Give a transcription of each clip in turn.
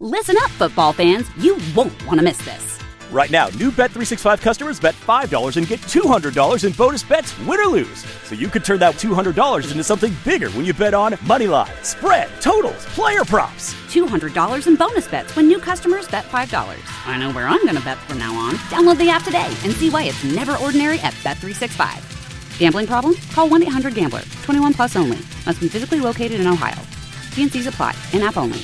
Listen up, football fans. You won't want to miss this. Right now, new Bet365 customers bet $5 and get $200 in bonus bets, win or lose. So you could turn that $200 into something bigger when you bet on money line, spread, totals, player props. $200 in bonus bets when new customers bet $5. I know where I'm going to bet from now on. Download the app today and see why it's never ordinary at Bet365. Gambling problem? Call 1-800-GAMBLER. 21 plus only. Must be physically located in Ohio. T&Cs apply. In-app only.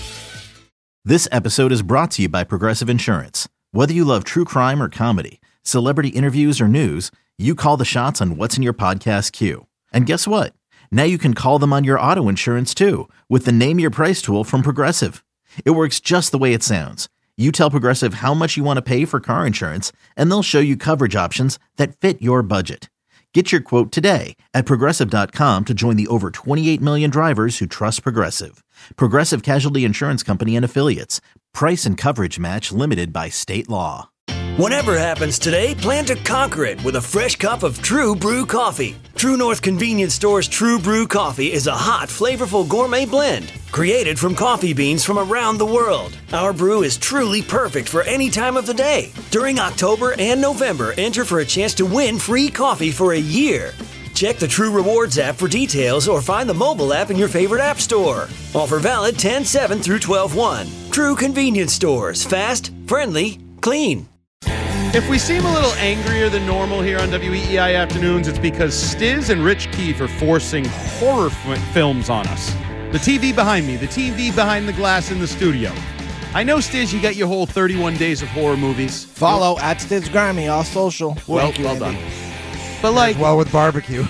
This episode is brought to you by Progressive Insurance. Whether you love true crime or comedy, celebrity interviews or news, you call the shots on what's in your podcast queue. And guess what? Now you can call them on your auto insurance too with the Name Your Price tool from Progressive. It works just the way it sounds. You tell Progressive how much you want to pay for car insurance, and they'll show you coverage options that fit your budget. Get your quote today at Progressive.com to join the over 28 million drivers who trust Progressive. Progressive Casualty Insurance Company and Affiliates. Price and coverage match limited by state law. Whatever happens today, plan to conquer it with a fresh cup of True Brew coffee. True North Convenience Store's True Brew coffee is a hot, flavorful gourmet blend created from coffee beans from around the world. Our brew is truly perfect for any time of the day. During October and November, enter for a chance to win free coffee for a year. Check the True Rewards app for details or find the mobile app in your favorite app store. Offer valid 10/7 through 12/1. True Convenience Stores. Fast, friendly, clean. If we seem a little angrier than normal here on WEEI Afternoons, it's because Stiz and Rich Keefe are forcing horror films on us. The TV behind me, the TV behind the glass in the studio. I know, Stiz, you got your whole 31 days of horror movies. Follow at Stiz Grimy, all social. Well done. But like, well with barbecue.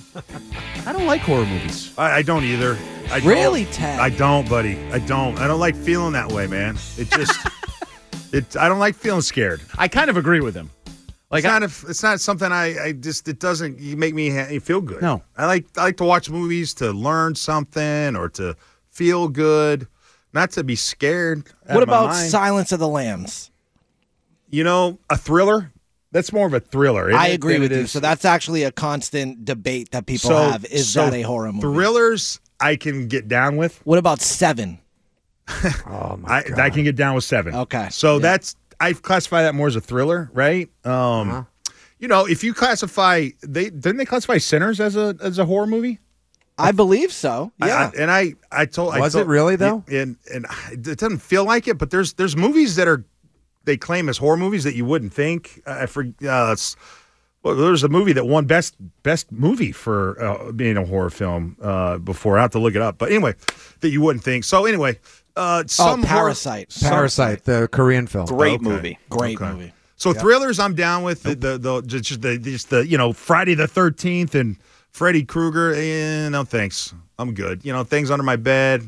I don't like horror movies. I don't either. Really, Ted? I don't, buddy. I don't like feeling that way, man. It just... I don't like feeling scared. I kind of agree with him. Like, it's not something it doesn't make me feel good. No. I like to watch movies to learn something or to feel good, not to be scared. What about Silence of the Lambs? You know, a thriller? That's more of a thriller. I agree with you. So that's actually a constant debate that people have. Is that a horror movie? Thrillers I can get down with. What about Seven? Oh my God. I can get down with Seven. Okay. So I classify that more as a thriller, right? You know, if you classify didn't they classify Sinners as a horror movie? I believe so. Yeah. I told it really though? And it doesn't feel like it, but there's movies that they claim as horror movies that you wouldn't think. There's a movie that won best movie for being a horror film before. I have to look it up, but anyway, that you wouldn't think. So anyway. Parasite. Parasite, the Korean film. Great movie. Great movie. So thrillers, I'm down with the you know, Friday the 13th and Freddy Krueger. No thanks, I'm good. You know, things under my bed.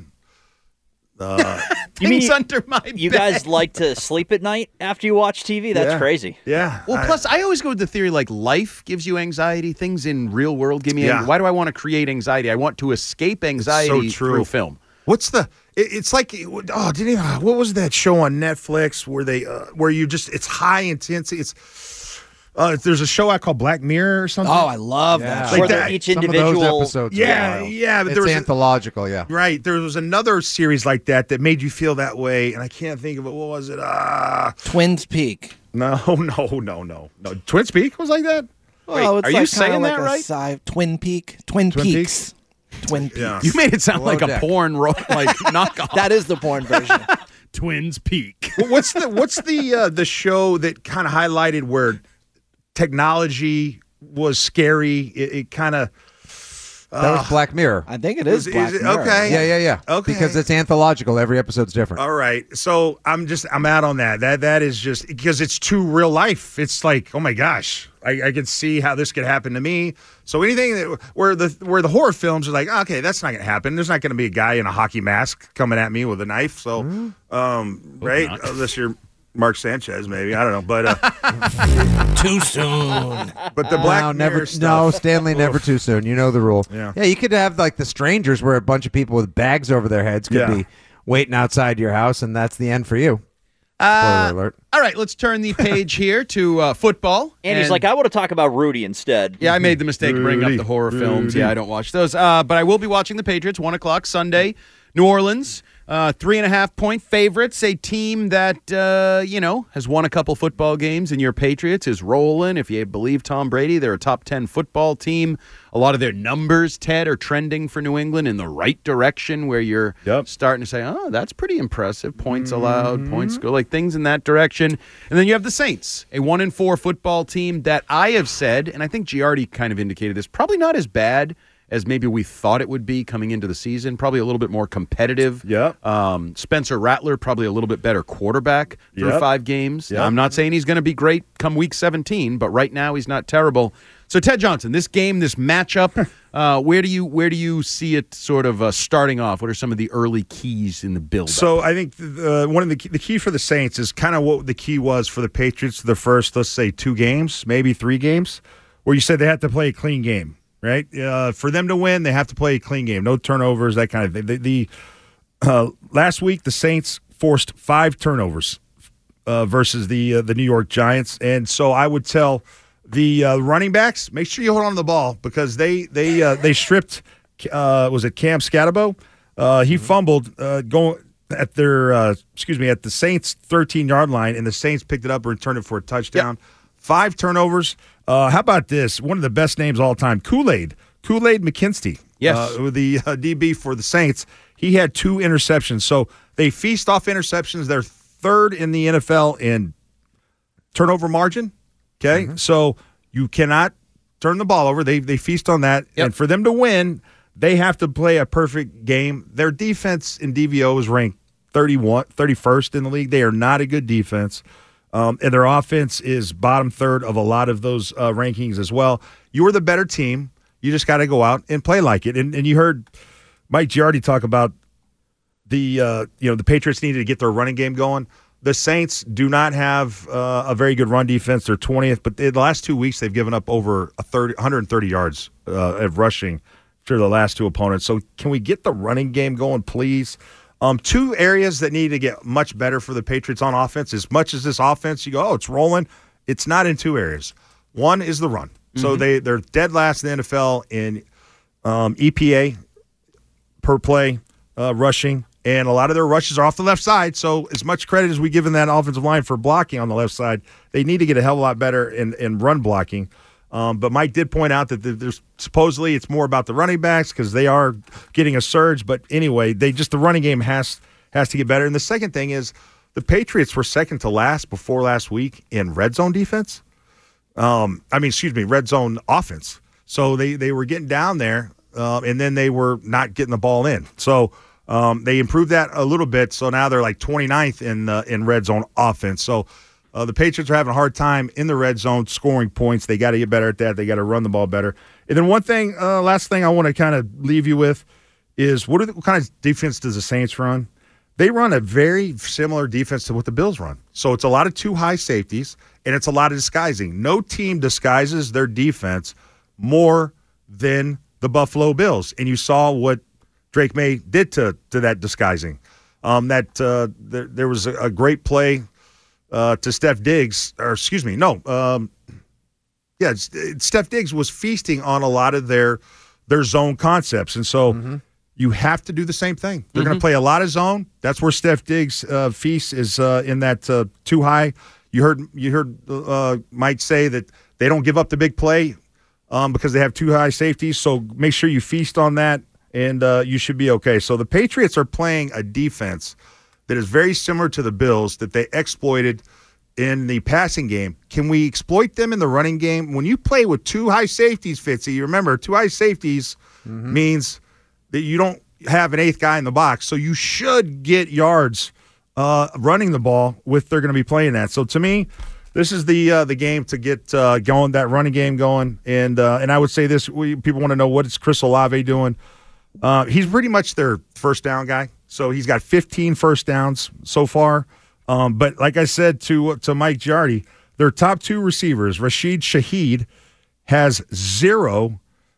Things under my bed. You guys like to sleep at night after you watch TV? That's crazy. Yeah. Well, plus I always go with the theory like life gives you anxiety. Things in real world give me anxiety. Why do I want to create anxiety? I want to escape anxiety through film. What's the? It's like what was that show on Netflix where they where you just it's high intensity. It's there's a show I call Black Mirror or something. Oh, I love that. Like that. Each individual. Some of those episodes. Yeah. But it's anthological. Right. There was another series like that made you feel that way, and I can't think of it. What was it? Twins Peak. No. Twins Peak was like that. Wait, are you saying that right? Twin Peaks. Twin Peaks. Yeah. You made it sound like a porn knockoff. That is the porn version. Twins Peak. What's the show that kind of highlighted where technology was scary? It kind of that was Black Mirror. I think it is Black Mirror. Okay. Yeah. Okay. Because it's anthological. Every episode's different. All right. So I'm out on that. That is just because it's too real life. It's like, oh my gosh, I can see how this could happen to me. So anything where the horror films are like, okay, that's not going to happen. There's not going to be a guy in a hockey mask coming at me with a knife. So, right? Unless you're Mark Sanchez, maybe. I don't know. But too soon. But the Black Mirror stuff. No, Stanley, never too soon. You know the rule. Yeah. You could have like The Strangers, where a bunch of people with bags over their heads could be waiting outside your house, and that's the end for you. Spoiler alert. All right, let's turn the page here to football. And he's like, I want to talk about Rudy instead. Yeah, I made the mistake of bringing up the horror films. Yeah, I don't watch those. But I will be watching the Patriots, 1 o'clock Sunday, New Orleans. 3.5-point favorites, a team that, has won a couple football games, and your Patriots is rolling. If you believe Tom Brady, they're a top 10 football team. A lot of their numbers, Ted, are trending for New England in the right direction, where you're starting to say, oh, that's pretty impressive. Points allowed, points go, like things in that direction. And then you have the Saints, a 1-4 football team that I have said, and I think Giardi kind of indicated this, probably not as bad as maybe we thought it would be coming into the season. Probably a little bit more competitive. Spencer Rattler, probably a little bit better quarterback through 5 games. Now, I'm not saying he's going to be great come week 17, but right now he's not terrible. So Ted Johnson, this game, this matchup, where do you see it sort of starting off? What are some of the early keys in the build? So I think one of the key for the Saints is kind of what the key was for the Patriots the first, let's say, 2 games, maybe 3 games, where you said they had to play a clean game. Right, for them to win, they have to play a clean game, no turnovers, that kind of thing. The last week, the Saints forced 5 turnovers versus the New York Giants, and so I would tell the running backs, make sure you hold on to the ball, because they stripped. Was it Cam Scatabo? He fumbled going at their at the Saints 13-yard line, and the Saints picked it up and returned it for a touchdown. 5 turnovers. How about this? One of the best names all time, Kool-Aid McKinstry. Yes. The DB for the Saints. He had 2 interceptions. So they feast off interceptions. They're 3rd in the NFL in turnover margin. Okay? So you cannot turn the ball over. They feast on that. And for them to win, they have to play a perfect game. Their defense in DVO is ranked 31st in the league. They are not a good defense. And their offense is bottom 3rd of a lot of those rankings as well. You're the better team. You just got to go out and play like it. And you heard Mike Giardi talk about the Patriots needed to get their running game going. The Saints do not have a very good run defense. They're 20th, but in the last 2 weeks they've given up over 130 yards of rushing to the last 2 opponents. So can we get the running game going, please? 2 areas that need to get much better for the Patriots on offense. As much as this offense, you go, oh, it's rolling. It's not in 2 areas. One is the run. So they're dead last in the NFL in EPA per play rushing, and a lot of their rushes are off the left side. So as much credit as we give in that offensive line for blocking on the left side, they need to get a hell of a lot better in run blocking. But Mike did point out that there's supposedly it's more about the running backs because they are getting a surge. But anyway, the running game has to get better. And the second thing is the Patriots were second to last before last week in red zone defense. Red zone offense. So they were getting down there, and then they were not getting the ball in. So they improved that a little bit. So now they're like 29th in red zone offense. So the Patriots are having a hard time in the red zone scoring points. They got to get better at that. They got to run the ball better. And then last thing I want to kind of leave you with is what kind of defense does the Saints run? They run a very similar defense to what the Bills run. So it's a lot of 2 high safeties, and it's a lot of disguising. No team disguises their defense more than the Buffalo Bills. And you saw what Drake May did to that disguising. There was a great play to Steph Diggs, Steph Diggs was feasting on a lot of their zone concepts, and so you have to do the same thing. They're going to play a lot of zone. That's where Steph Diggs' feast is in that 2 high. You heard Mike say that they don't give up the big play because they have 2 high safeties. So make sure you feast on that, and you should be okay. So the Patriots are playing a defense that is very similar to the Bills that they exploited in the passing game. Can we exploit them in the running game? When you play with 2 high safeties, Fitzy, you remember 2 high safeties means that you don't have an 8th guy in the box. So you should get yards running the ball with they're going to be playing that. So to me, this is the game to get going, that running game going. And I would say this, people want to know what is Chris Olave doing. He's pretty much their first down guy. So he's got 15 first downs so far. But like I said to Mike Giardi, their top 2 receivers, Rashid Shaheed, has 0.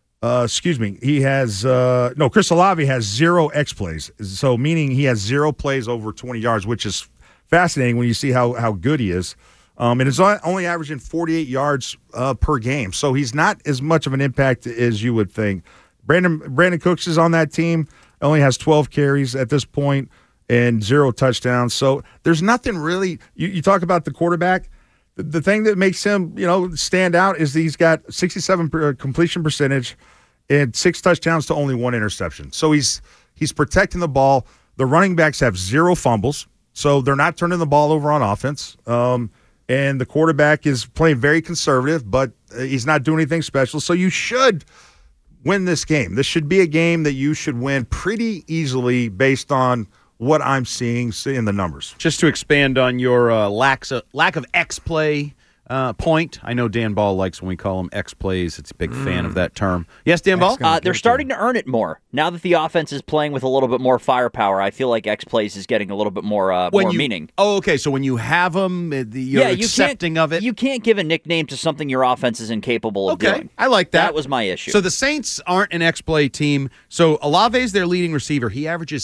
Chris Olave has 0 X plays. So meaning he has 0 plays over 20 yards, which is fascinating when you see how good he is. And it's only averaging 48 yards per game. So he's not as much of an impact as you would think. Brandon Cooks is on that team. Only has 12 carries at this point. and 0 touchdowns. So there's nothing really. You talk about the quarterback. The thing that makes him, stand out is he's got 67% completion percentage and 6 touchdowns to only 1 interception. So he's protecting the ball. The running backs have 0 fumbles, so they're not turning the ball over on offense. And the quarterback is playing very conservative, but he's not doing anything special. So you should win this game. This should be a game that you should win pretty easily based on what I'm seeing in the numbers. Just to expand on your lack of X-play point, I know Dan Ball likes when we call them X-plays. It's a big fan of that term. Yes, Dan Ball? They're starting to earn it more. Now that the offense is playing with a little bit more firepower, I feel like X-plays is getting a little bit more meaning. Oh, okay. So when you have them, you're accepting of it? You can't give a nickname to something your offense is incapable of doing. I like that. That was my issue. So the Saints aren't an X-play team. So Olave's their leading receiver. He averages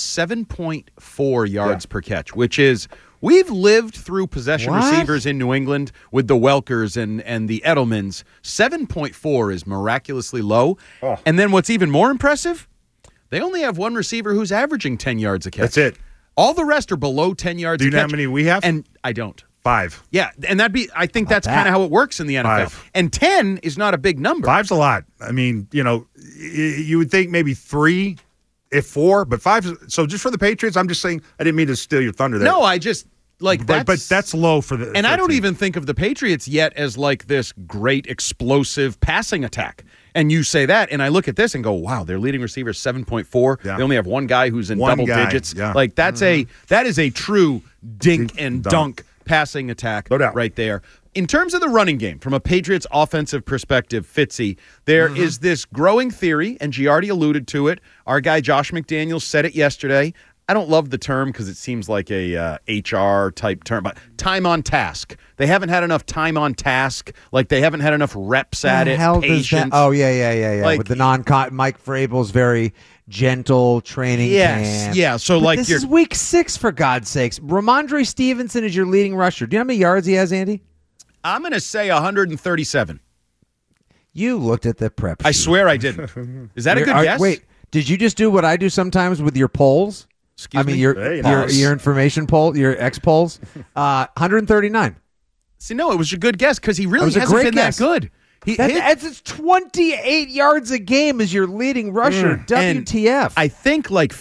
7.4 yards per catch, which is... We've lived through possession receivers in New England with the Welkers and the Edelmans. 7.4 is miraculously low. Oh. And then what's even more impressive, they only have one receiver who's averaging 10 yards a catch. That's it. All the rest are below 10 yards a catch. Do you know how many we have? And I don't. 5. Yeah, and I think that's kind of how it works in the NFL. 5. And 10 is not a big number. 5's a lot. I mean, you would think maybe 3, if 4, but 5. So just for the Patriots, I'm just saying, I didn't mean to steal your thunder there. No, I just... but that's low for the. And I don't team. even think of the Patriots yet as like this great explosive passing attack. And you say that, and I look at this and go, "Wow, their leading receiver is 7.4. Yeah. They only have one guy who's in double digits. Yeah. Like that is a true dink and dunk passing attack, no doubt. Right there." In terms of the running game, from a Patriots offensive perspective, Fitzy, there is this growing theory, and Giardi alluded to it. Our guy Josh McDaniels said it yesterday. I don't love the term because it seems like a HR type term, but time on task. They haven't had enough time on task. Like they haven't had enough reps at it. Patience. Oh yeah. Like, with the Mike Vrabel's very gentle training camp. Yeah. So but this is week 6 for God's sakes. Ramondre Stevenson is your leading rusher. Do you know how many yards he has, Andy? I'm going to say 137. You looked at the prep sheet. I swear I didn't. Is that a good guess? Wait, did you just do what I do sometimes with your polls? Excuse me? Your information poll, your X polls, 139. See, no, it was a good guess because he really hasn't been that good. It's 28 yards a game as your leading rusher. WTF. And I think like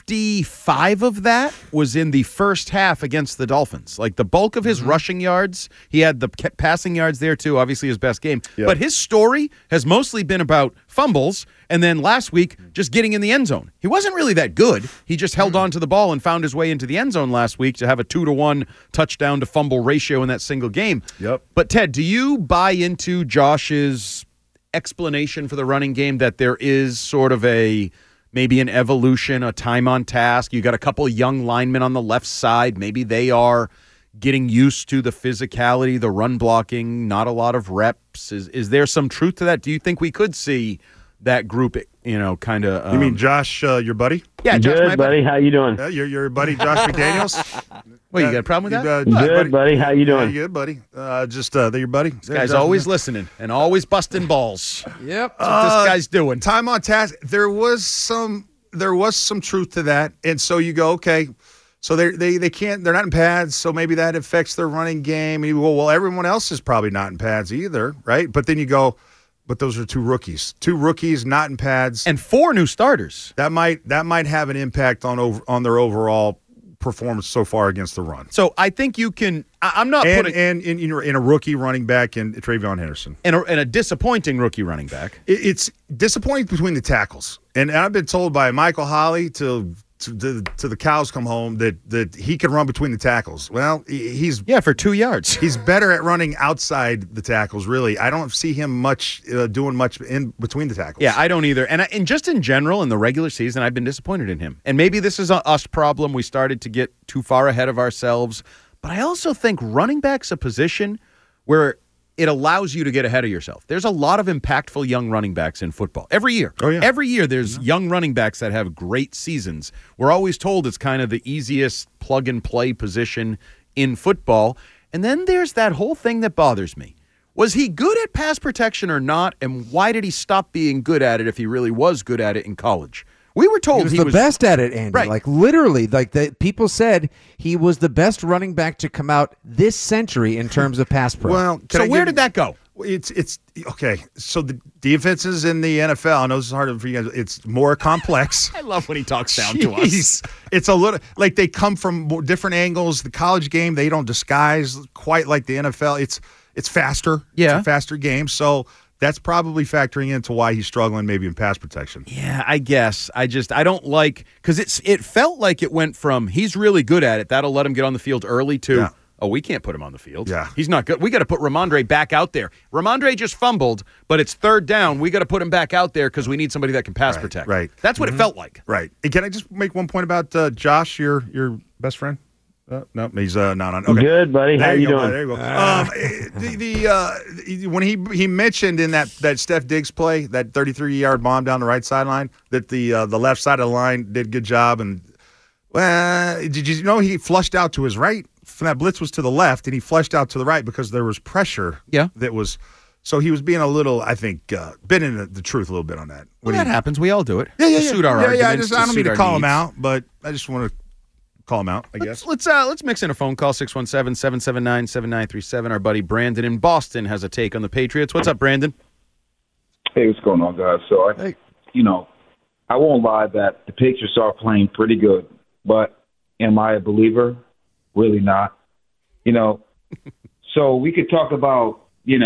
55 of that was in the first half against the Dolphins. Like the bulk of his rushing yards, he had the passing yards there too, obviously his best game. Yep. But his story has mostly been about fumbles and then last week just getting in the end zone. He wasn't really that good. He just held on to the ball and found his way into the end zone last week to have a 2-to-1 touchdown to fumble ratio in that single game. Yep. But Ted, do you buy into Josh's explanation for the running game that there is sort of maybe an evolution, a time on task? You got a couple of young linemen on the left side. Maybe they are getting used to the physicality, the run blocking, not a lot of reps. Is there some truth to that? Do you think we could see that group, kind of... you mean Josh, your buddy? Yeah, Josh, good, buddy. How you doing? Your buddy, Josh McDaniels? Wait, you got a problem with that? Good, buddy. How you doing? Yeah, good, buddy. They're your buddy? This guy's always listening and always busting balls. Yep. That's what this guy's doing. Time on task. There was some truth to that. And so you go, okay, so they can't, they're not in pads, so maybe that affects their running game. And you go, well, everyone else is probably not in pads either, right? But then you go, but those are 2 rookies. 2 rookies not in pads. And 4 new starters. That might have an impact on their overall performance so far against the run. So I think you can. I'm not putting in a rookie running back in Travion Henderson and a disappointing rookie running back. It's disappointing between the tackles, and I've been told by Michael Holley to the cows come home that he can run between the tackles. Well, he's for 2 yards. He's better at running outside the tackles. Really, I don't see him doing much in between the tackles. Yeah, I don't either. And just in general, in the regular season, I've been disappointed in him. And maybe this is an us problem. We started to get too far ahead of ourselves. But I also think running back's a position where it allows you to get ahead of yourself. There's a lot of impactful young running backs in football. Every year. Oh, yeah. Every year there's young running backs that have great seasons. We're always told it's kind of the easiest plug-and-play position in football. And then there's that whole thing that bothers me. Was he good at pass protection or not? And why did he stop being good at it if he really was good at it in college? We were told he was the best at it, Andy. Right. Like literally, people said he was the best running back to come out this century in terms of pass pro. Well, so where did that go? It's okay. So the defenses in the NFL, I know this is hard for you guys. It's more complex. I love when he talks down to us. It's a little like they come from different angles. The college game, they don't disguise quite like the NFL. It's faster. Yeah. It's a faster game. So that's probably factoring into why he's struggling maybe in pass protection. Yeah, I guess. I don't like because it felt like it went from he's really good at it. That'll let him get on the field early to we can't put him on the field. Yeah. He's not good. We got to put Ramondre back out there. Ramondre just fumbled, but it's third down. We got to put him back out there because we need somebody that can pass protect. Right. That's what it felt like. Right. And can I just make one point about Josh, your best friend? No, he's not on. Okay. Good, buddy. How you doing? There you go. When he mentioned in that Steph Diggs play, that 33-yard bomb down the right sideline, that the left side of the line did a good job. And did you know he flushed out to his right? That blitz was to the left, and he flushed out to the right because there was pressure. Yeah. So he was being a little, I think, bending the truth a little bit on that. Well, that happens. We all do it. Yeah. Suit our arguments. I don't mean to call him needs. out, but I just want to call him out, I guess. Let's mix in a phone call, 617-779-7937. Our buddy Brandon in Boston has a take on the Patriots. What's up, Brandon? Hey, what's going on, guys? So, I won't lie that the Patriots are playing pretty good, but am I a believer? Really not. So we could talk about,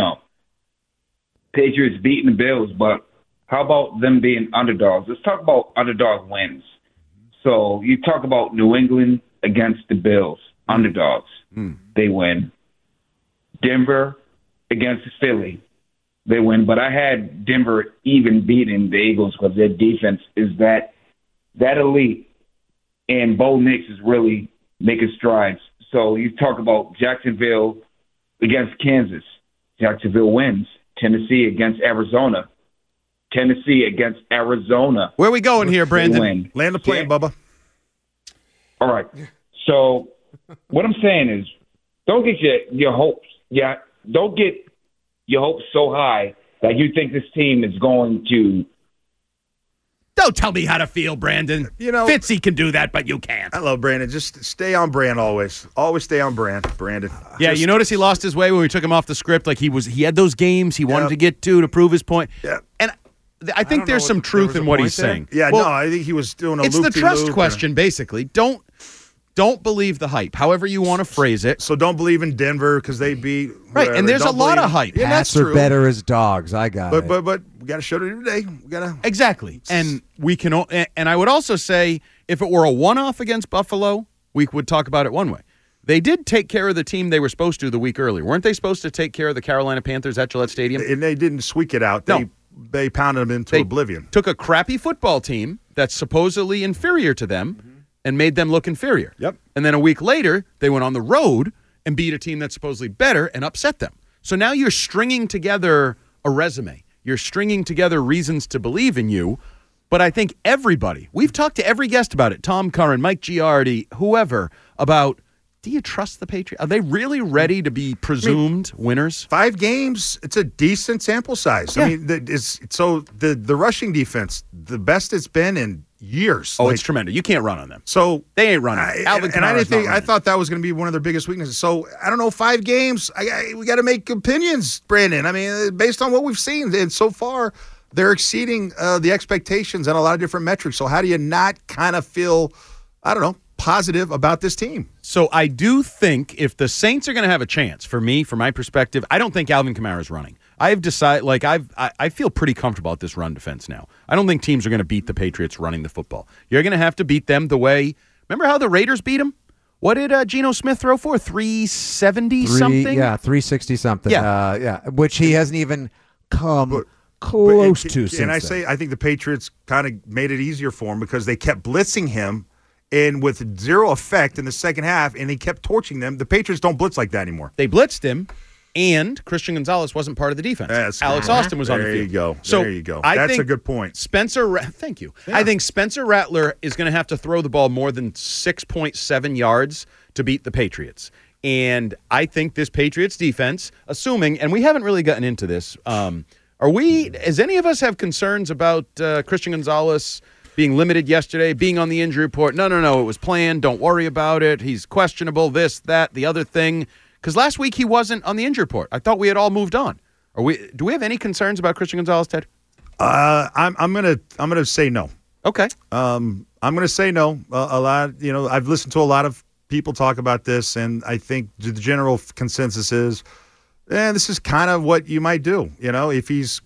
Patriots beating the Bills, but how about them being underdogs? Let's talk about underdog wins. So you talk about New England against the Bills, underdogs. They win. Denver against Philly, they win. But I had Denver even beating the Eagles because their defense is that elite, and Bo Nix is really making strides. So you talk about Jacksonville against Kansas. Jacksonville wins. Tennessee against Arizona. Where are we going here, Brandon? Land the plane, Bubba. All right. So what I'm saying is, don't get your hopes. Yeah, don't get your hopes so high that you think this team is going to. Don't tell me how to feel, Brandon. Fitzy can do that, but you can't. I love Brandon. Just stay on brand always. Always stay on brand, Brandon. Yeah, you notice he lost his way when we took him off the script. Like he had those games he wanted to get to prove his point. Yeah. And I think there's some truth in what he's saying. Yeah, I think he was doing a loop-de-loop. It's the trust question, basically. Don't believe the hype, however you want to phrase it. So don't believe in Denver because they beat. Right, and there's a lot of hype. Yeah, that's true. Better as dogs. I got it. But we got to show it today. We got to exactly. And we can. And I would also say, if it were a one-off against Buffalo, we would talk about it one way. They did take care of the team they were supposed to the week earlier. Weren't they supposed to take care of the Carolina Panthers at Gillette Stadium? And they didn't squeak it out. They pounded them into oblivion. Took a crappy football team that's supposedly inferior to them and made them look inferior. Yep. And then a week later, they went on the road and beat a team that's supposedly better and upset them. So now you're stringing together a resume. You're stringing together reasons to believe in you. But I think we've talked to every guest about it, Tom Curran, Mike Giardi, whoever, about, do you trust the Patriots? Are they really ready to be presumed winners? 5 games, it's a decent sample size. Yeah. I mean, the rushing defense, the best it's been in years. Oh, it's tremendous. You can't run on them. So they ain't running. Alvin Kamara's not running. I thought that was going to be one of their biggest weaknesses. So I don't know, 5 games. We got to make opinions, Brandon. I mean, based on what we've seen, and so far they're exceeding the expectations on a lot of different metrics. So how do you not kind of feel, I don't know, positive about this team? So I do think if the Saints are going to have a chance, from my perspective, I don't think Alvin Kamara's running. I've decided, I feel pretty comfortable at this run defense now. I don't think teams are going to beat the Patriots running the football. You're going to have to beat them the way. Remember how the Raiders beat them? What did Geno Smith throw for? 370 something? Yeah, 360 something. Yeah, which he hasn't even come close to. And I think the Patriots kind of made it easier for him because they kept blitzing him. And with zero effect in the second half, and he kept torching them. The Patriots don't blitz like that anymore. They blitzed him, and Christian Gonzalez wasn't part of the defense. Alex Austin was on the field. There you go. That's a good point. Thank you. Yeah. I think Spencer Rattler is going to have to throw the ball more than 6.7 yards to beat the Patriots. And I think this Patriots defense, assuming, and we haven't really gotten into this, does any of us have concerns about Christian Gonzalez being limited yesterday, being on the injury report. No, it was planned. Don't worry about it. He's questionable, this, that, the other thing. Because last week he wasn't on the injury report. I thought we had all moved on. Do we have any concerns about Christian Gonzalez, Ted? I'm gonna say no. Okay. I'm gonna say no. A lot. I've listened to a lot of people talk about this, and I think the general consensus is, this is kind of what you might do. If he's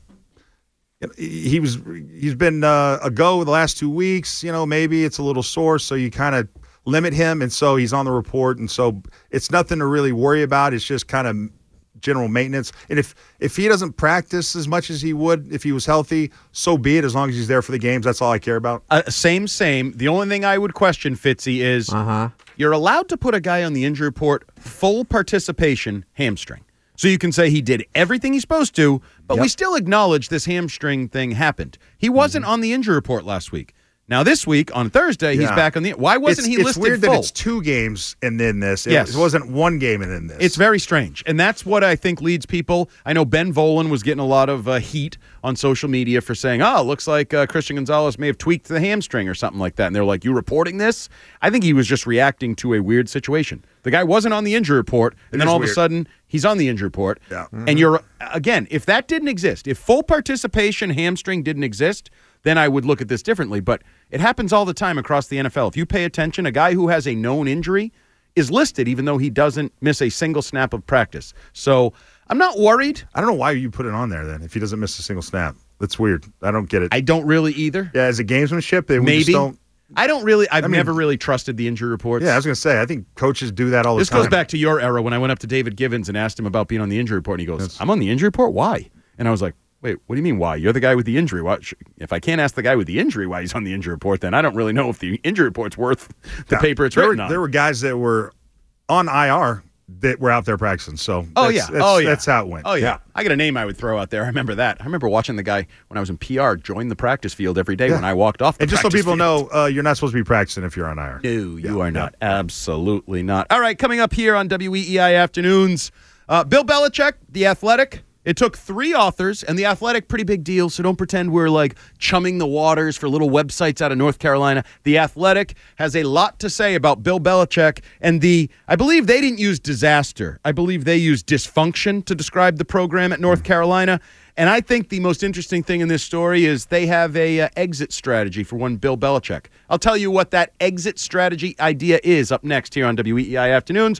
been a go the last 2 weeks. Maybe it's a little sore, so you kind of limit him, and so he's on the report, and so it's nothing to really worry about. It's just kind of general maintenance. And if he doesn't practice as much as he would if he was healthy, so be it. As long as he's there for the games, that's all I care about. Same. The only thing I would question, Fitzy, is you're allowed to put a guy on the injury report full participation hamstring. So you can say he did everything he's supposed to, but we still acknowledge this hamstring thing happened. He wasn't on the injury report last week. Now, this week, on Thursday, he's back on the... Why wasn't he listed full? It's weird that it's 2 games and then this. It wasn't 1 game and then this. It's very strange, and that's what I think leads people... I know Ben Volen was getting a lot of heat on social media for saying, looks like Christian Gonzalez may have tweaked the hamstring or something like that, and they're like, you reporting this? I think he was just reacting to a weird situation. The guy wasn't on the injury report, and then all of a sudden, he's on the injury report. Yeah. And again, if that didn't exist, if full participation hamstring didn't exist... then I would look at this differently. But it happens all the time across the NFL. If you pay attention, a guy who has a known injury is listed even though he doesn't miss a single snap of practice. So I'm not worried. I don't know why you put it on there then if he doesn't miss a single snap. That's weird. I don't get it. I don't really either. Yeah, as a gamesmanship, Maybe. Just don't. I don't really. I've never really trusted the injury reports. Yeah, I was going to say, I think coaches do that all the time. This goes back to your era when I went up to David Givens and asked him about being on the injury report. And he goes, I'm on the injury report? Why? And I was like, wait, what do you mean why? You're the guy with the injury. If I can't ask the guy with the injury why he's on the injury report, then I don't really know if the injury report's worth the paper it's written on. There were guys that were on IR that were out there practicing. So that's how it went. Oh, yeah. I got a name I would throw out there. I remember that. I remember watching the guy when I was in PR join the practice field every day when I walked off the practice field. And just so people know, you're not supposed to be practicing if you're on IR. No, you are not. Absolutely not. All right, coming up here on WEEI Afternoons, Bill Belichick, The Athletic. It took 3 authors, and The Athletic, pretty big deal, so don't pretend we're like chumming the waters for little websites out of North Carolina. The Athletic has a lot to say about Bill Belichick, and I believe they didn't use disaster. I believe they used dysfunction to describe the program at North Carolina. And I think the most interesting thing in this story is they have a exit strategy for one Bill Belichick. I'll tell you what that exit strategy idea is up next here on WEEI Afternoons.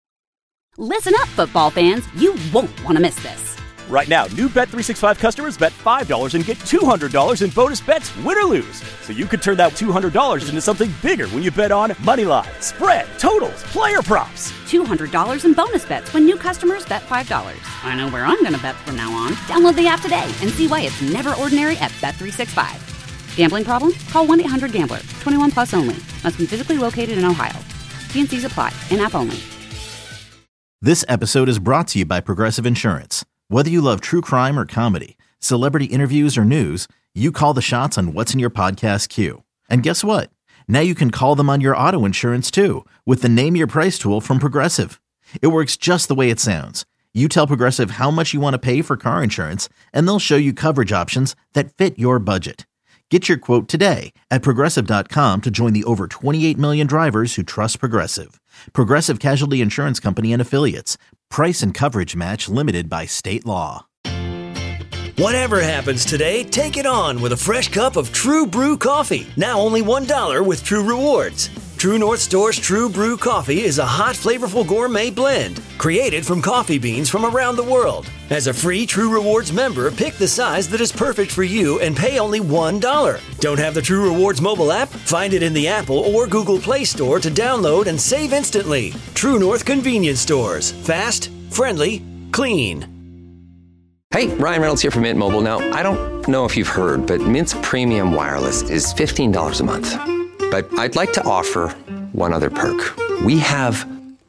Listen up, football fans. You won't want to miss this. Right now, new Bet365 customers bet $5 and get $200 in bonus bets, win or lose. So you could turn that $200 into something bigger when you bet on Moneyline, spread, totals, player props. $200 in bonus bets when new customers bet $5. I know where I'm going to bet from now on. Download the app today and see why it's never ordinary at Bet365. Gambling problem? Call 1-800-GAMBLER. 21 plus only. Must be physically located in Ohio. T&Cs apply. In-app only. This episode is brought to you by Progressive Insurance. Whether you love true crime or comedy, celebrity interviews or news, you call the shots on what's in your podcast queue. And guess what? Now you can call them on your auto insurance too with the Name Your Price tool from Progressive. It works just the way it sounds. You tell Progressive how much you want to pay for car insurance, and they'll show you coverage options that fit your budget. Get your quote today at Progressive.com to join the over 28 million drivers who trust Progressive. Progressive Casualty Insurance Company and Affiliates. Price and coverage match limited by state law. Whatever happens today, take it on with a fresh cup of True Brew coffee. Now only $1 with True Rewards. True North Store's True Brew coffee is a hot, flavorful gourmet blend created from coffee beans from around the world. As a free True Rewards member, pick the size that is perfect for you and pay only $1. Don't have the True Rewards mobile app? Find it in the Apple or Google Play Store to download and save instantly. True North Convenience Stores. Fast, friendly, clean. Hey, Ryan Reynolds here from Mint Mobile. Now, I don't know if you've heard, but Mint's premium wireless is $15 a month. But I'd like to offer one other perk. We have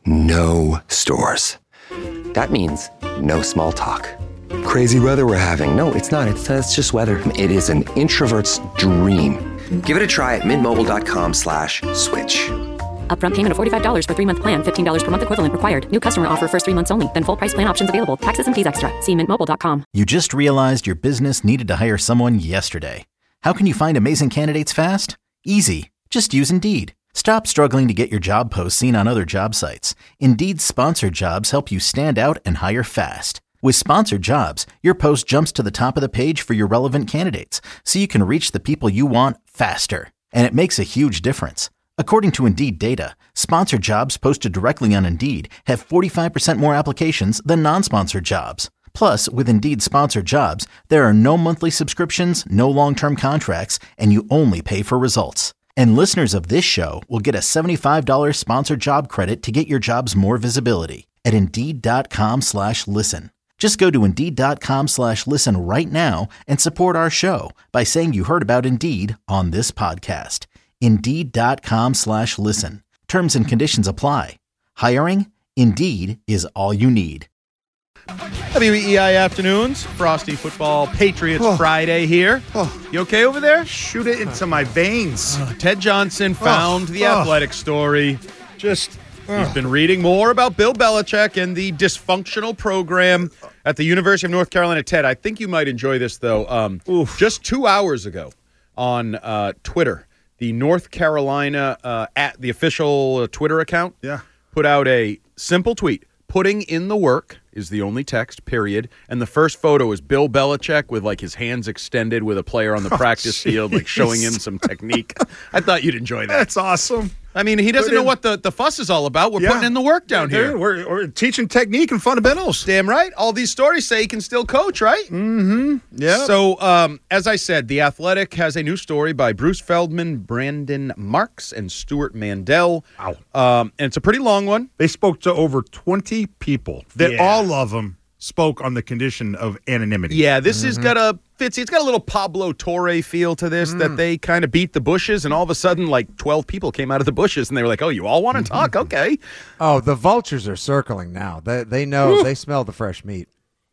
no stores. That means no small talk. Crazy weather we're having. No, it's not. It's just weather. It is an introvert's dream. Give it a try at mintmobile.com/switch. Upfront payment of $45 for 3-month plan. $15 per month equivalent required. New customer offer first 3 months only. Then full price plan options available. Taxes and fees extra. See mintmobile.com. You just realized your business needed to hire someone yesterday. How can you find amazing candidates fast? Easy. Just use Indeed. Stop struggling to get your job posts seen on other job sites. Indeed's sponsored jobs help you stand out and hire fast. With sponsored jobs, your post jumps to the top of the page for your relevant candidates, so you can reach the people you want faster. And it makes a huge difference. According to Indeed data, sponsored jobs posted directly on Indeed have 45% more applications than non-sponsored jobs. Plus, with Indeed sponsored jobs, there are no monthly subscriptions, no long-term contracts, and you only pay for results. And listeners of this show will get a $75 sponsored job credit to get your jobs more visibility at Indeed.com/listen. Just go to Indeed.com/listen right now and support our show by saying you heard about Indeed on this podcast. Indeed.com/listen. Terms and conditions apply. Hiring? Indeed is all you need. WEEI afternoons, Frosty Football Patriots Friday here. You okay over there? Shoot it into my veins. Ted Johnson found the Athletic story. He's been reading more about Bill Belichick and the dysfunctional program at the University of North Carolina. Ted, I think you might enjoy this, though. Just 2 hours ago on Twitter, the North Carolina, at the official Twitter account, put out a simple tweet. Putting in the work is the only text, period. And the first photo is Bill Belichick with, like, his hands extended with a player on the practice field, like, showing him some technique. I thought you'd enjoy that. That's awesome. I mean, he doesn't know what the fuss is all about. We're putting in the work down here. We're teaching technique and fundamentals. Damn right. All these stories say he can still coach, right? Mm-hmm. Yeah. So, as I said, The Athletic has a new story by Bruce Feldman, Brandon Marks, and Stuart Mandel. Wow. And it's a pretty long one. They spoke to over 20 people. All of them spoke on the condition of anonymity. Yeah, this has got it's got a little Pablo Torre feel to this, that they kind of beat the bushes, and all of a sudden, like, 12 people came out of the bushes, and they were like, oh, you all want to talk? Okay. Oh, the vultures are circling now. They know, they smell the fresh meat.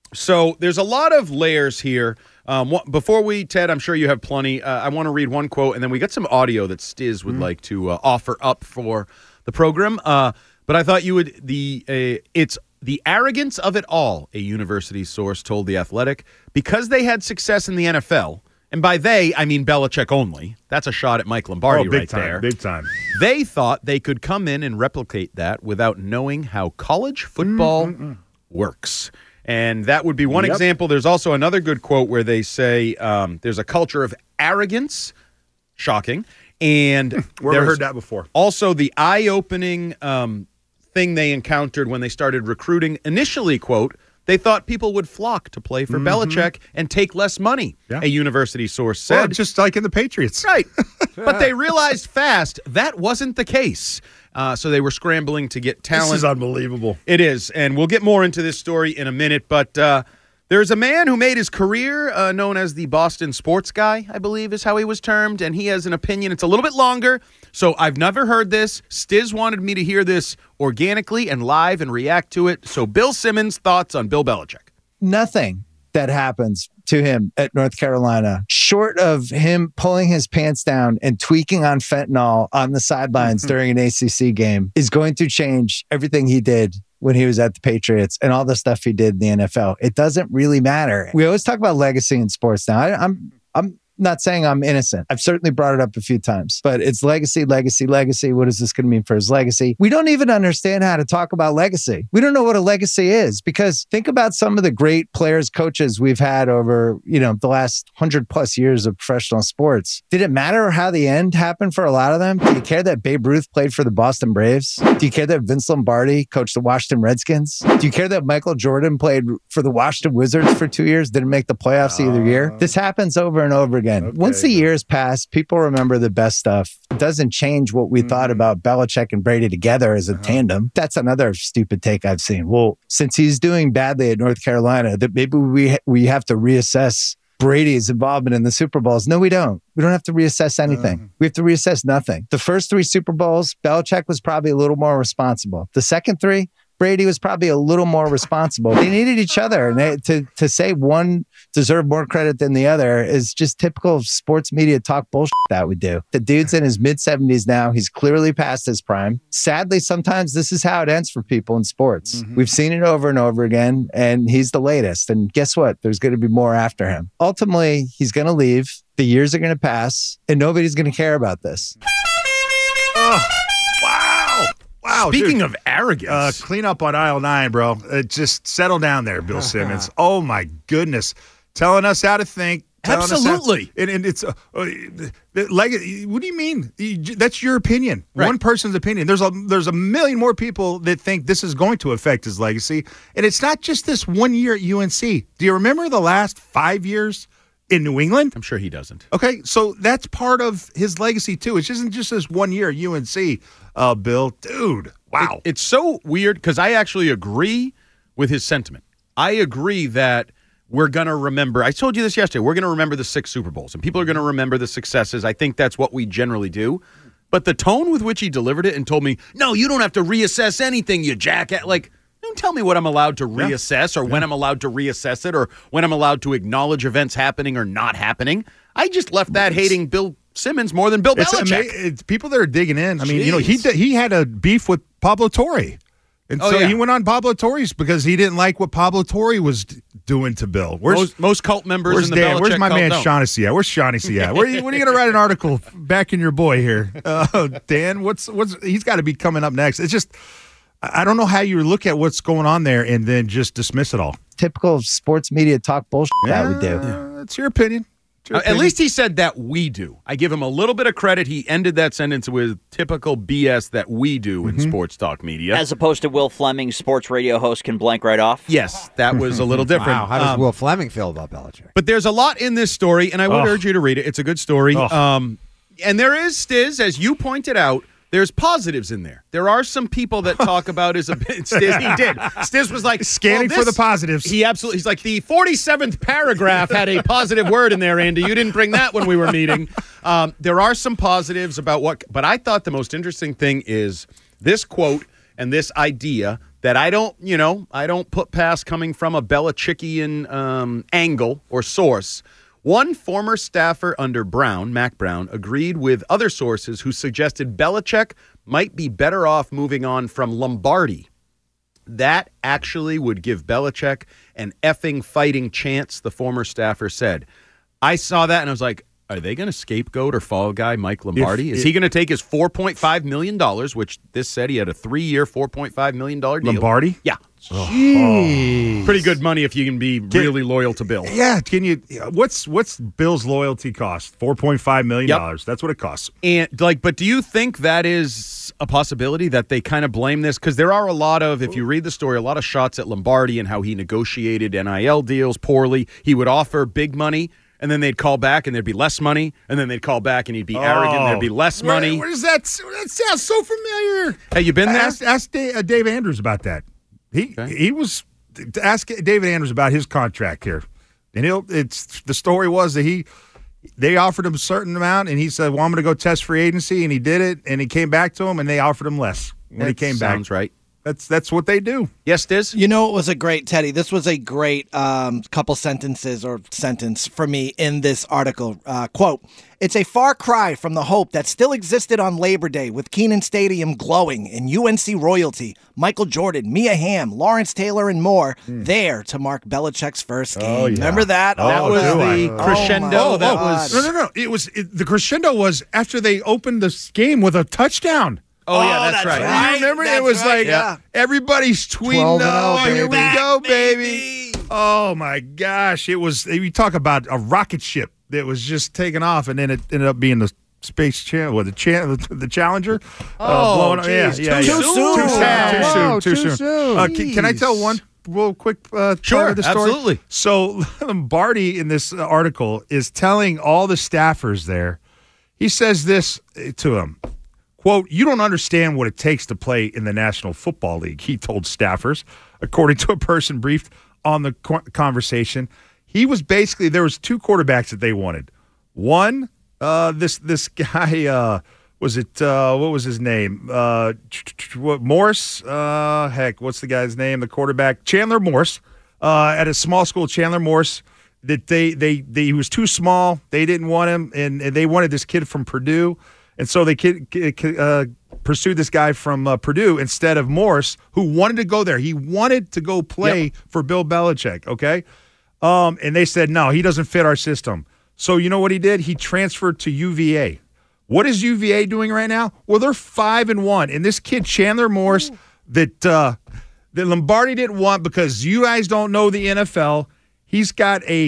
So there's a lot of layers here. Before we, Ted, I'm sure you have plenty. I want to read one quote, and then we got some audio that Stiz would like to offer up for the program. But I thought you would, it's the arrogance of it all, a university source told The Athletic, because they had success in the NFL, and by they, I mean Belichick only. That's a shot at Mike Lombardi right there. Big time. They thought they could come in and replicate that without knowing how college football works. And that would be one example. There's also another good quote where they say there's a culture of arrogance. Shocking. And Where heard that before? Also, the eye-opening thing they encountered when they started recruiting. Initially, quote, they thought people would flock to play for Belichick and take less money, a university source said. Well, just like in the Patriots. Right. But they realized fast that wasn't the case. So they were scrambling to get talent. This is unbelievable. It is. And we'll get more into this story in a minute. But there's a man who made his career known as the Boston sports guy, I believe is how he was termed. And he has an opinion. It's a little bit longer. So I've never heard this. Stiz wanted me to hear this organically and live and react to it. So Bill Simmons' thoughts on Bill Belichick. Nothing that happens to him at North Carolina, short of him pulling his pants down and tweaking on fentanyl on the sidelines during an ACC game, is going to change everything he did when he was at the Patriots and all the stuff he did in the NFL. It doesn't really matter. We always talk about legacy in sports now. I'm not saying I'm innocent. I've certainly brought it up a few times, but it's legacy, legacy, legacy. What is this going to mean for his legacy? We don't even understand how to talk about legacy. We don't know what a legacy is, because think about some of the great players, coaches we've had over, the last 100+ years of professional sports. Did it matter how the end happened for a lot of them? Do you care that Babe Ruth played for the Boston Braves? Do you care that Vince Lombardi coached the Washington Redskins? Do you care that Michael Jordan played for the Washington Wizards for 2 years, didn't make the playoffs either year? This happens over and over again. Okay. Once the years pass, people remember the best stuff. It doesn't change what we thought about Belichick and Brady together as a tandem. That's another stupid take I've seen. Well, since he's doing badly at North Carolina, that maybe we have to reassess Brady's involvement in the Super Bowls. No, we don't. We don't have to reassess anything. We have to reassess nothing. The first 3 Super Bowls, Belichick was probably a little more responsible. The second 3, Brady was probably a little more responsible. They needed each other. And to say one deserved more credit than the other is just typical sports media talk bullshit that we do. The dude's in his mid-70s now. He's clearly past his prime. Sadly, sometimes this is how it ends for people in sports. Mm-hmm. We've seen it over and over again, and he's the latest. And guess what? There's going to be more after him. Ultimately, he's going to leave. The years are going to pass, and nobody's going to care about this. Oh, wow. Speaking dude, of arrogance. Clean up on aisle 9, bro. Just settle down there, Bill Simmons. Oh, my goodness. Telling us how to think. Absolutely. And it's what do you mean? That's your opinion. Right. One person's opinion. There's a million more people that think this is going to affect his legacy. And it's not just this 1 year at UNC. Do you remember the last 5 years in New England? I'm sure he doesn't. Okay, so that's part of his legacy too. It isn't just this 1 year at UNC, Bill. Dude, wow. It's so weird because I actually agree with his sentiment. I agree that we're going to remember. I told you this yesterday. We're going to remember the 6 Super Bowls, and people are going to remember the successes. I think that's what we generally do. But the tone with which he delivered it and told me, no, you don't have to reassess anything, you jackass. Like, don't tell me what I'm allowed to reassess or when I'm allowed to reassess it or when I'm allowed to acknowledge events happening or not happening. I just left that hating Bill Simmons more than Bill Belichick. It's people that are digging in. I mean, he had a beef with Pablo Torre. And he went on Pablo Torre's because he didn't like what Pablo Torre was doing to Bill. Most cult members in the Dan? Belichick Where's my cult man don't. Shaughnessy at? Where's Shaughnessy at? When are you going to write an article backing your boy here? Dan, what's he's got to be coming up next. It's just, I don't know how you look at what's going on there and then just dismiss it all. Typical sports media talk bullshit that we do. That's your opinion. At least he said that we do. I give him a little bit of credit. He ended that sentence with typical BS that we do in sports talk media. As opposed to Will Fleming, sports radio host, can blank right off. Yes, that was a little different. Wow, how does Will Fleming feel about Belichick? But there's a lot in this story, and I would urge you to read it. It's a good story. And there is, Stiz, as you pointed out, there's positives in there. There are some people that talk about as a bit. Stiz, he did. Stiz was like scanning for the positives. He's like, the 47th paragraph had a positive word in there, Andy. You didn't bring that when we were meeting. There are some positives about what, but I thought the most interesting thing is this quote and this idea that I don't put past coming from a Belichickian angle or source. One former staffer under Brown, Mac Brown, agreed with other sources who suggested Belichick might be better off moving on from Lombardi. That actually would give Belichick an effing fighting chance, the former staffer said. I saw that and I was like, are they going to scapegoat or fall guy Mike Lombardi? Is he going to take his $4.5 million, which this said he had a 3-year, $4.5 million deal? Lombardi? Yeah. Jeez. Pretty good money if you can be really loyal to Bill. Yeah, can you? What's Bill's loyalty cost? $4.5 million. Yep. That's what it costs. And but do you think that is a possibility that they kind of blame this? Because there are a lot of, if you read the story, a lot of shots at Lombardi and how he negotiated NIL deals poorly. He would offer big money, and then they'd call back and there'd be less money, and then they'd call back and he'd be arrogant and there'd be less money. Where does that sounds so familiar. Hey, you been there? Ask Dave Andrews about that. He was to ask David Andrews about his contract here, and the story was that they offered him a certain amount, and he said, "Well, I'm going to go test free agency," and he did it, and he came back to him, and they offered him less when he came back. Sounds right. That's what they do. Yes, Diz? You know, it was a great, Teddy. This was a great couple sentences or sentence for me in this article. Quote, "It's a far cry from the hope that still existed on Labor Day with Kenan Stadium glowing and UNC royalty, Michael Jordan, Mia Hamm, Lawrence Taylor, and more there to mark Belichick's first game." Oh, yeah. Remember that? That was the crescendo. No. The crescendo was after they opened this game with a touchdown. Oh, yeah, that's right. You remember? It was everybody's tweeting, here we go, baby. Oh, my gosh. It was, you talk about a rocket ship that was just taking off, and then it ended up being the Space Channel, the Challenger. Oh, geez. Too soon. Can I tell one real quick part of the story? Absolutely. So Lombardi in this article is telling all the staffers there, he says this to him. Quote, "You don't understand what it takes to play in the National Football League," he told staffers, according to a person briefed on the conversation. He was basically, there was 2 quarterbacks that they wanted. One, this guy, Was it what was his name? Morse? What's the guy's name? The quarterback, Chandler Morse, at a small school, Chandler Morse. That he was too small. They didn't want him, and they wanted this kid from Purdue, and so they pursued this guy from Purdue instead of Morse, who wanted to go there. He wanted to go play for Bill Belichick. Okay, and they said no, he doesn't fit our system. So you know what he did? He transferred to UVA. What is UVA doing right now? Well, they're 5-1, and this kid Chandler Morse that Lombardi didn't want because you guys don't know the NFL. He's got a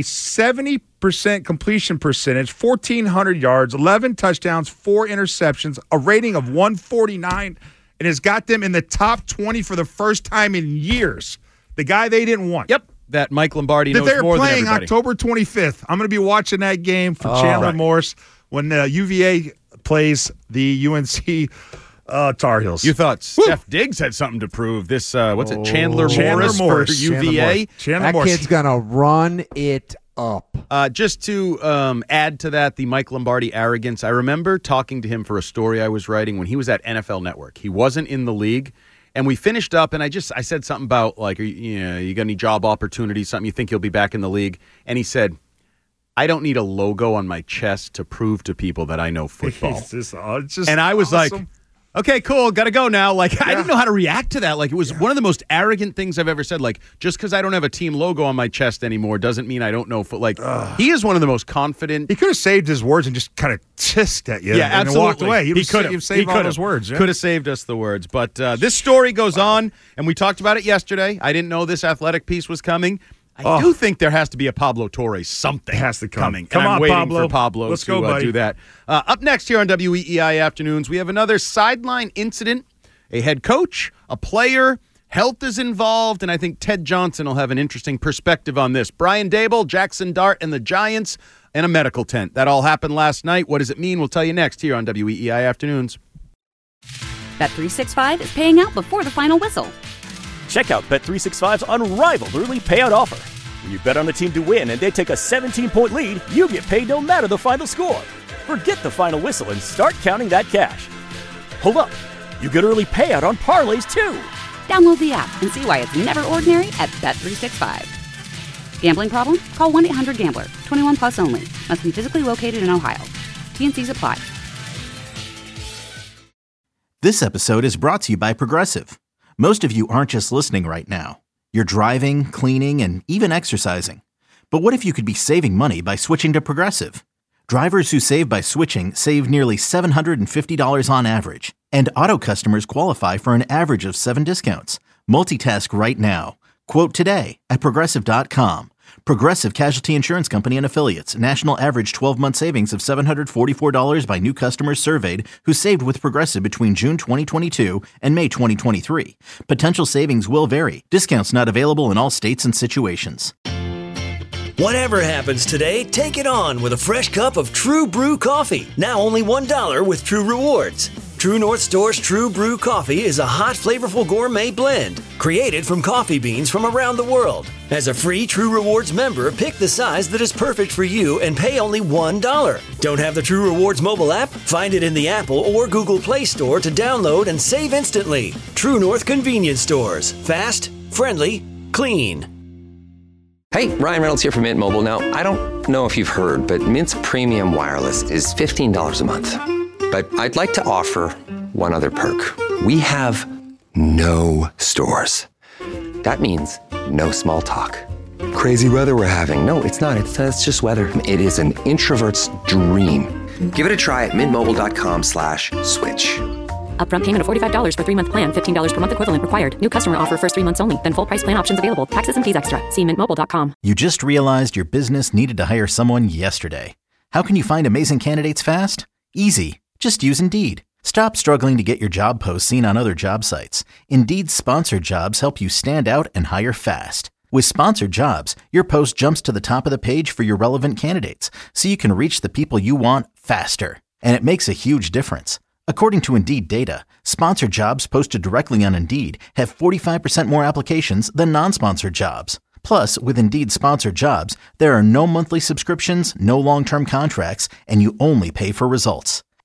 70% completion percentage, 1,400 yards, 11 touchdowns, 4 interceptions, a rating of 149, and has got them in the top 20 for the first time in years. The guy they didn't want. Yep, that Mike Lombardi knows more than everybody. They're playing October 25th. I'm going to be watching that game from Chandler Morse when UVA plays the UNC Tar Heels. You thought Steph Diggs had something to prove. This, Chandler Morris for UVA? That kid's going to run it up. Just to add to that, the Mike Lombardi arrogance, I remember talking to him for a story I was writing when he was at NFL Network. He wasn't in the league, and we finished up, and I said something about, like, you got any job opportunities, something you think you'll be back in the league? And he said, I don't need a logo on my chest to prove to people that I know football. And I was awesome. like, okay, cool, got to go now. Like, I didn't know how to react to that. Like, it was one of the most arrogant things I've ever said. Like, just because I don't have a team logo on my chest anymore doesn't mean I don't know he is one of the most confident. He could have saved his words and just kind of tissed at you and walked away. He could have saved all those words. Yeah? Could have saved us the words. But this story goes on, and we talked about it yesterday. I didn't know this athletic piece was coming. I do think there has to be a Pablo Torre something. It has to come. Coming. Come and I'm on, waiting Pablo. for Pablo Let's to go, buddy. do that. Up next here on WEEI Afternoons, we have another sideline incident. A head coach, a player, health is involved, and I think Ted Johnson will have an interesting perspective on this. Brian Daboll, Jackson Dart, and the Giants, and a medical tent. That all happened last night. What does it mean? We'll tell you next here on WEEI Afternoons. Bet365 is paying out before the final whistle. Check out Bet365's unrivaled early payout offer. When you bet on a team to win and they take a 17-point lead, you get paid no matter the final score. Forget the final whistle and start counting that cash. Hold up. You get early payout on parlays, too. Download the app and see why it's never ordinary at Bet365. Gambling problem? Call 1-800-GAMBLER. 21 plus only. Must be physically located in Ohio. T&Cs apply. This episode is brought to you by Progressive. Most of you aren't just listening right now. You're driving, cleaning, and even exercising. But what if you could be saving money by switching to Progressive? Drivers who save by switching save nearly $750 on average. And auto customers qualify for an average of 7 discounts. Multitask right now. Quote today at Progressive.com. Progressive Casualty Insurance Company and Affiliates. National average 12-month savings of $744 by new customers surveyed who saved with Progressive between June 2022 and May 2023. Potential savings will vary. Discounts not available in all states and situations. Whatever happens today, take it on with a fresh cup of True Brew coffee. Now only $1 with True Rewards. True North Store's True Brew coffee is a hot, flavorful gourmet blend created from coffee beans from around the world. As a free True Rewards member, pick the size that is perfect for you and pay only $1. Don't have the True Rewards mobile app? Find it in the Apple or Google Play Store to download and save instantly. True North Convenience Stores. Fast, friendly, clean. Hey, Ryan Reynolds here from Mint Mobile. Now, I don't know if you've heard, but Mint's premium wireless is $15 a month. But I'd like to offer one other perk. We have no stores. That means no small talk. Crazy weather we're having. No, it's not. It's just weather. It is an introvert's dream. Give it a try at mintmobile.com/switch. Upfront payment of $45 for 3-month plan. $15 per month equivalent required. New customer offer first 3 months only. Then full price plan options available. Taxes and fees extra. See mintmobile.com. You just realized your business needed to hire someone yesterday. How can you find amazing candidates fast? Easy. Just use Indeed. Stop struggling to get your job posts seen on other job sites. Indeed's sponsored jobs help you stand out and hire fast. With sponsored jobs, your post jumps to the top of the page for your relevant candidates, so you can reach the people you want faster. And it makes a huge difference. According to Indeed data, sponsored jobs posted directly on Indeed have 45% more applications than non-sponsored jobs. Plus, with Indeed sponsored jobs, there are no monthly subscriptions, no long-term contracts, and you only pay for results.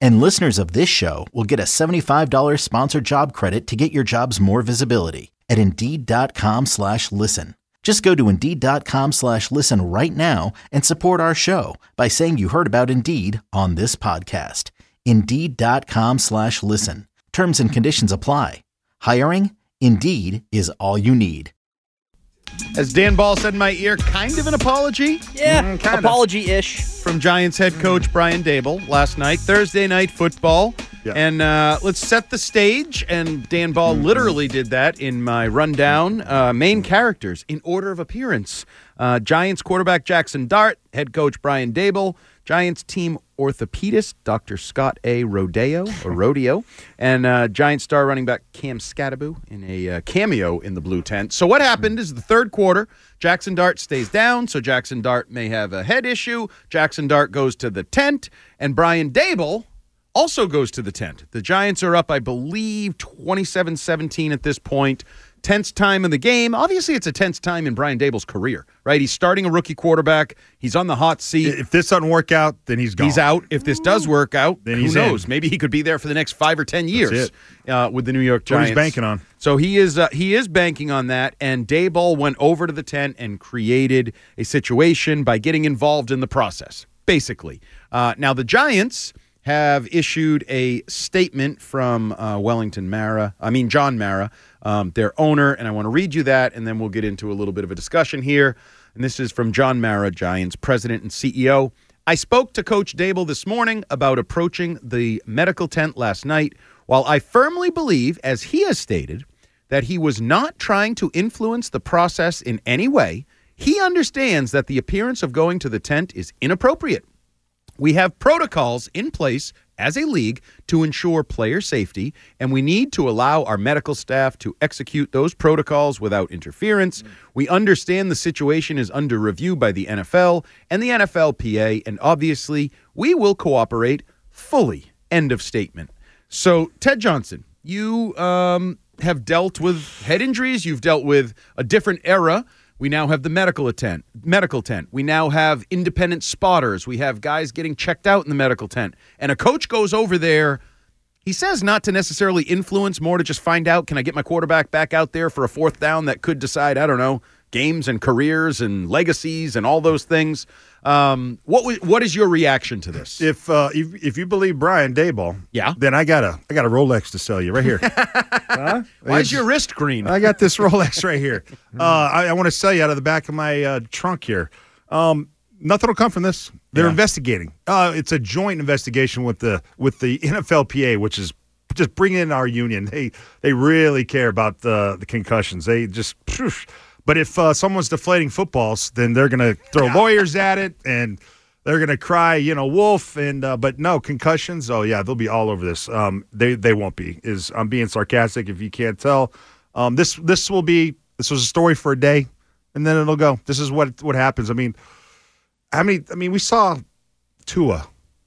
And listeners of this show will get a $75 sponsored job credit to get your jobs more visibility at Indeed.com/listen. Just go to Indeed.com/listen right now and support our show by saying you heard about Indeed on this podcast. Indeed.com/listen. Terms and conditions apply. Hiring? Indeed is all you need. As Dan Ball said in my ear, kind of an apology. Yeah, apology-ish. From Giants head coach Brian Daboll last night, Thursday night football. Yeah. And let's set the stage. And Dan Ball literally did that in my rundown. Main characters in order of appearance. Giants quarterback Jackson Dart, head coach Brian Daboll, Giants team orthopedist Dr. Scott A. Rodeo, and Giants star running back Cam Skattebo in a cameo in the blue tent. So what happened is the third quarter, Jackson Dart stays down, so Jackson Dart may have a head issue. Jackson Dart goes to the tent, and Brian Daboll also goes to the tent. The Giants are up, I believe, 27-17 at this point. Tense time in the game. Obviously, it's a tense time in Brian Daboll's career, right? He's starting a rookie quarterback. He's on the hot seat. If this doesn't work out, then he's gone. He's out. If this does work out, then who he's knows? in. Maybe he could be there for the next 5 or 10 years with the New York Giants. What he's banking on. So he is banking on that, and Daboll went over to the tent and created a situation by getting involved in the process, basically. Now, the Giants have issued a statement from John Mara, their owner, and I want to read you that, and then we'll get into a little bit of a discussion here. And this is from John Mara, Giants president and CEO. I spoke to Coach Daboll this morning about approaching the medical tent last night. While I firmly believe, as he has stated, that he was not trying to influence the process in any way, he understands that the appearance of going to the tent is inappropriate. We have protocols in place as a league to ensure player safety, and we need to allow our medical staff to execute those protocols without interference. We understand the situation is under review by the NFL and the NFLPA, and obviously we will cooperate fully. End of statement. So, Ted Johnson, you have dealt with head injuries. You've dealt with a different era. We now have the medical tent. We now have independent spotters. We have guys getting checked out in the medical tent. And a coach goes over there. He says not to necessarily influence, more to just find out, can I get my quarterback back out there for a fourth down that could decide, I don't know, games and careers and legacies and all those things. What is your reaction to this? If you believe Brian Daboll, then I got a Rolex to sell you right here. Why is your wrist green? I got this Rolex right here. I want to sell you out of the back of my trunk here. Nothing will come from this. They're investigating. It's a joint investigation with the NFLPA, which is just bring in our union. They really care about the concussions. They just. But if someone's deflating footballs, then they're going to throw lawyers at it, and they're going to cry, wolf. And but no, concussions, they'll be all over this. They won't be. I'm being sarcastic if you can't tell. This was a story for a day, and then it'll go. This is what happens. We saw Tua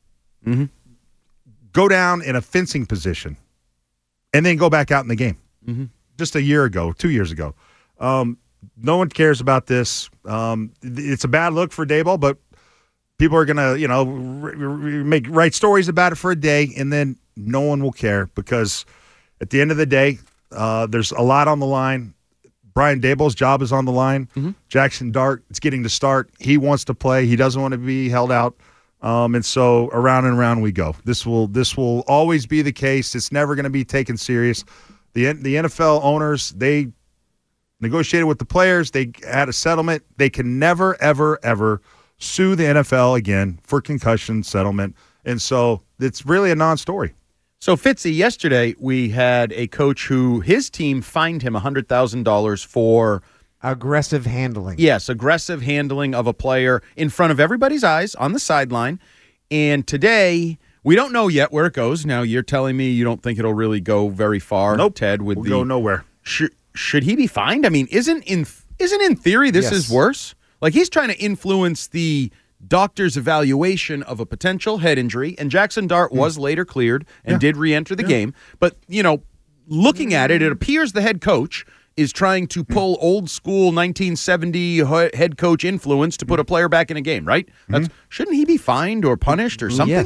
go down in a fencing position and then go back out in the game just a year ago, 2 years ago. No one cares about this. It's a bad look for Daboll, but people are going to, write stories about it for a day, and then no one will care because at the end of the day, there's a lot on the line. Brian Daboll's job is on the line. Jackson Dart is getting to start. He wants to play. He doesn't want to be held out. And so around and around we go. This will always be the case. It's never going to be taken serious. The NFL owners, they negotiated with the players. They had a settlement. They can never, ever, ever sue the NFL again for concussion settlement. And so it's really a non-story. So, Fitzy, yesterday we had a coach who his team fined him $100,000 for aggressive handling. Yes, aggressive handling of a player in front of everybody's eyes on the sideline. And today, we don't know yet where it goes. Now, you're telling me you don't think it'll really go very far, nope. Ted. We'll go nowhere. Should he be fined? I mean, isn't in theory this is worse? Like, he's trying to influence the doctor's evaluation of a potential head injury, and Jackson Dart was later cleared and did re-enter the game. But, looking at it, it appears the head coach is trying to pull old school 1970 head coach influence to put a player back in a game, right? Shouldn't he be fined or punished or something? Yes.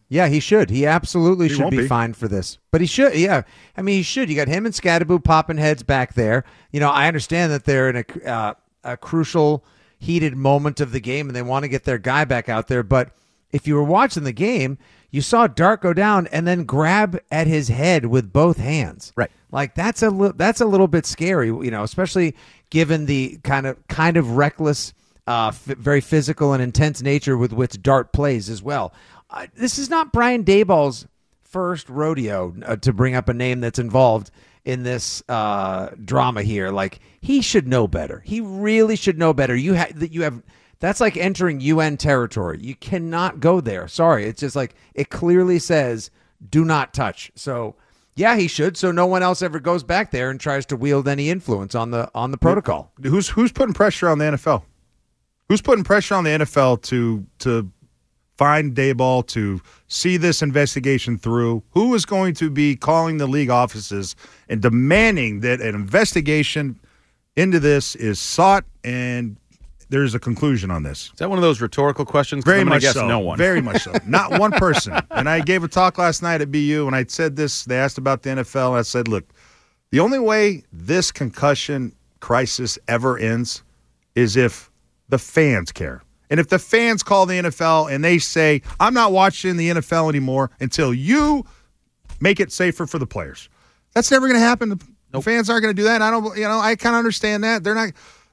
Yeah, he should. He absolutely He should won't be be. fined for this. But he should. Yeah. I mean, he should. You got him and Scadaboo popping heads back there. You know, I understand that they're in a crucial, heated moment of the game and they want to get their guy back out there. But if you were watching the game, you saw Dart go down and then grab at his head with both hands. Right. Like that's a little bit scary, you know, especially given the kind of reckless, very physical and intense nature with which Dart plays as well. This is not Brian Daboll's first rodeo to bring up a name that's involved in this drama here. Like, he should know better. He really should know better. You have that's like entering UN territory. You cannot go there. Sorry, it's just like it clearly says do not touch. So yeah, he should. So no one else ever goes back there and tries to wield any influence on the protocol. Who's putting pressure on the NFL? Who's putting pressure on the NFL to find Daboll, to see this investigation through? Who is going to be calling the league offices and demanding that an investigation into this is sought and there's a conclusion on this? Is that one of those rhetorical questions? Very I'm gonna much guess so. no one. Very much so. Not one person. And I gave a talk last night at BU, and I said this. They asked about the NFL, and I said, look, the only way this concussion crisis ever ends is if the fans care. And if the fans call the NFL and they say, I'm not watching the NFL anymore until you make it safer for the players. That's never going to happen. The fans aren't going to do that. I kind of understand that. They're not,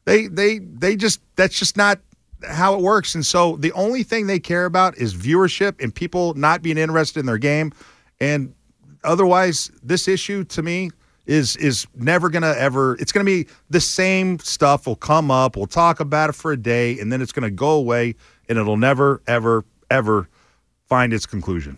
that's just not how it works. And so the only thing they care about is viewership and people not being interested in their game. And otherwise, this issue to me is never going to ever – it's going to be the same stuff will come up. We'll talk about it for a day, and then it's going to go away, and it'll never, ever, ever find its conclusion.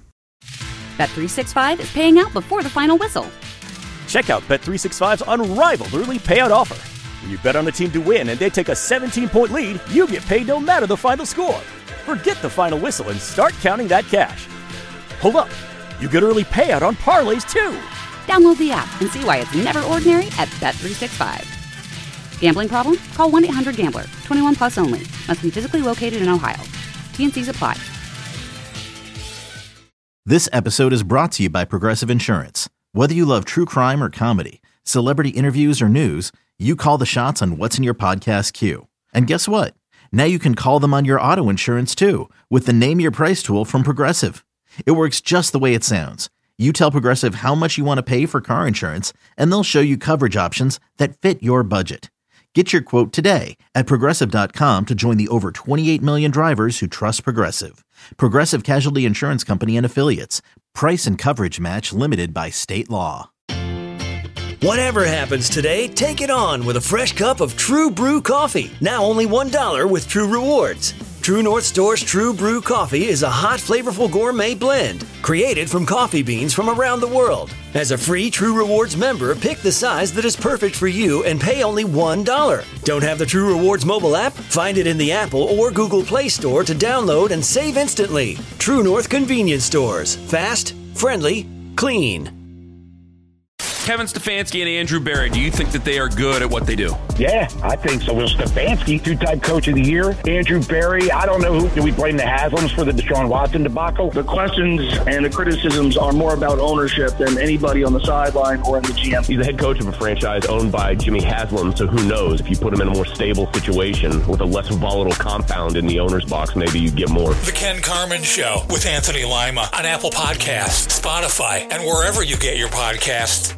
Bet365 is paying out before the final whistle. Check out Bet365's unrivaled early payout offer. When you bet on a team to win and they take a 17-point lead, you get paid no matter the final score. Forget the final whistle and start counting that cash. Hold up. You get early payout on parlays, too. Download the app and see why it's never ordinary at Bet365. Gambling problem? Call 1-800-GAMBLER. 21 plus only. Must be physically located in Ohio. T&Cs apply. This episode is brought to you by Progressive Insurance. Whether you love true crime or comedy, celebrity interviews or news, you call the shots on what's in your podcast queue. And guess what? Now you can call them on your auto insurance too with the Name Your Price tool from Progressive. It works just the way it sounds. You tell Progressive how much you want to pay for car insurance, and they'll show you coverage options that fit your budget. Get your quote today at Progressive.com to join the over 28 million drivers who trust Progressive. Progressive Casualty Insurance Company and Affiliates. Price and coverage match limited by state law. Whatever happens today, take it on with a fresh cup of True Brew coffee. Now only $1 with True Rewards. True North Store's True Brew Coffee is a hot, flavorful gourmet blend created from coffee beans from around the world. As a free True Rewards member, pick the size that is perfect for you and pay only $1. Don't have the True Rewards mobile app? Find it in the Apple or Google Play Store to download and save instantly. True North Convenience Stores. Fast, friendly, clean. Kevin Stefanski and Andrew Berry, do you think that they are good at what they do? Yeah, I think so. Well, Stefanski, two-time coach of the year. Andrew Berry, I don't know do we blame the Haslams for the Deshaun Watson debacle? The questions and the criticisms are more about ownership than anybody on the sideline or in the GM. He's the head coach of a franchise owned by Jimmy Haslam, so who knows? If you put him in a more stable situation with a less volatile compound in the owner's box, maybe you get more. The Ken Carman Show with Anthony Lima on Apple Podcasts, Spotify, and wherever you get your podcasts.